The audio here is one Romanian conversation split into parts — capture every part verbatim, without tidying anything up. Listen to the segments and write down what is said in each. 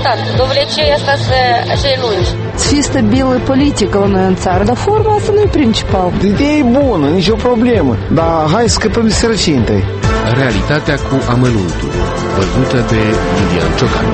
rezultat. Dovlecei asta să așa lungi. Să fie stabilă politică la noi în țară, dar forma asta nu e principal. Ideea e bună, nicio problemă, dar hai să scăpăm de sărăcie întâi. Realitatea cu amănuntul, văzută de Lilian Ciocan.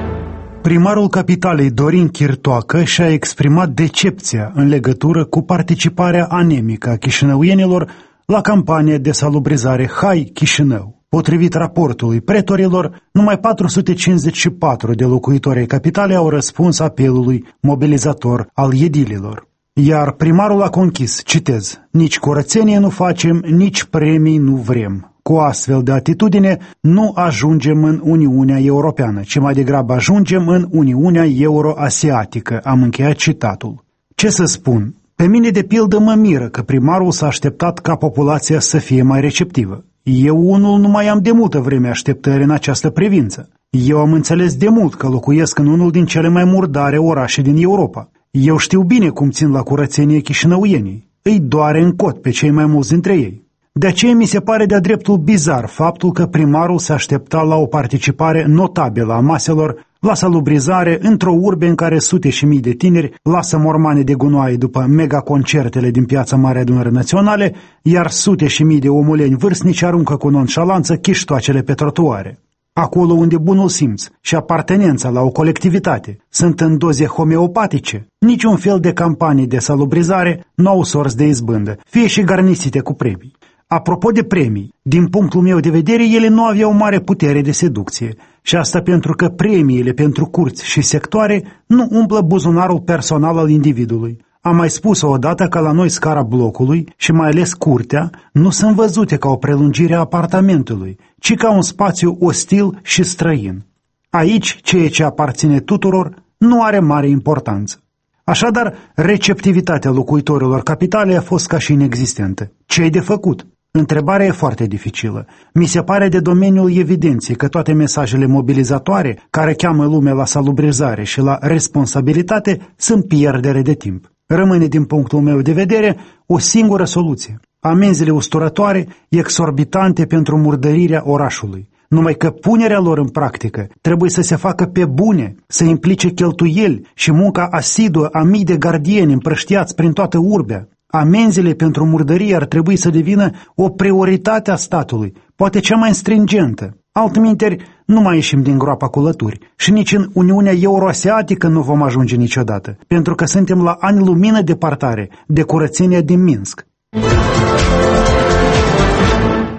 Primarul capitalei Dorin Chirtoacă și-a exprimat decepția în legătură cu participarea anemică a chișinăuienilor la campania de salubrizare Hai Chișinău. Potrivit raportului pretorilor, numai patru sute cincizeci și patru de locuitori ai capitalei au răspuns apelului mobilizator al edililor. Iar primarul a conchis, citez, nici curățenie nu facem, nici premii nu vrem. Cu astfel de atitudine nu ajungem în Uniunea Europeană, ci mai degrabă ajungem în Uniunea Euroasiatică, am încheiat citatul. Ce să spun? Pe mine de pildă mă miră că primarul s-a așteptat ca populația să fie mai receptivă. Eu unul nu mai am de multă vreme așteptări în această privință. Eu am înțeles de mult că locuiesc în unul din cele mai murdare orașe din Europa. Eu știu bine cum țin la curățenie chișinăuienii. Îi doare în cot pe cei mai mulți dintre ei. De aceea mi se pare de-a dreptul bizar faptul că primarul se aștepta la o participare notabilă a maselor la salubrizare într-o urbe în care sute și mii de tineri lasă mormane de gunoaie după megaconcertele din Piața Mare Adunării Naționale, iar sute și mii de omuleni vârstnici aruncă cu nonșalanță chiștoacele pe trotuare. Acolo unde bunul simț și apartenența la o colectivitate sunt în doze homeopatice, niciun fel de campanii de salubrizare nu au sorți de izbândă, fie și garnisite cu premii. Apropo de premii, din punctul meu de vedere, ele nu aveau mare putere de seducție și asta pentru că premiile pentru curți și sectoare nu umplă buzunarul personal al individului. Am mai spus-o odată că la noi scara blocului și mai ales curtea nu sunt văzute ca o prelungire a apartamentului, ci ca un spațiu ostil și străin. Aici, ceea ce aparține tuturor nu are mare importanță. Așadar, receptivitatea locuitorilor capitalei a fost ca și inexistentă. Ce-i de făcut? Întrebarea e foarte dificilă. Mi se pare de domeniul evidenței că toate mesajele mobilizatoare care cheamă lumea la salubrizare și la responsabilitate sunt pierdere de timp. Rămâne, din punctul meu de vedere, o singură soluție. Amenziile usturătoare, exorbitante pentru murdărirea orașului. Numai că punerea lor în practică trebuie să se facă pe bune, să implice cheltuieli și munca asiduă a mii de gardieni împrăștiați prin toată urbea. Amenziile pentru murdărie ar trebui să devină o prioritate a statului, poate cea mai stringentă. Altminteri, nu mai ieșim din groapa cu lături și nici în Uniunea Euroasiatică nu vom ajunge niciodată, pentru că suntem la ani lumină departare de curățenia din Minsk.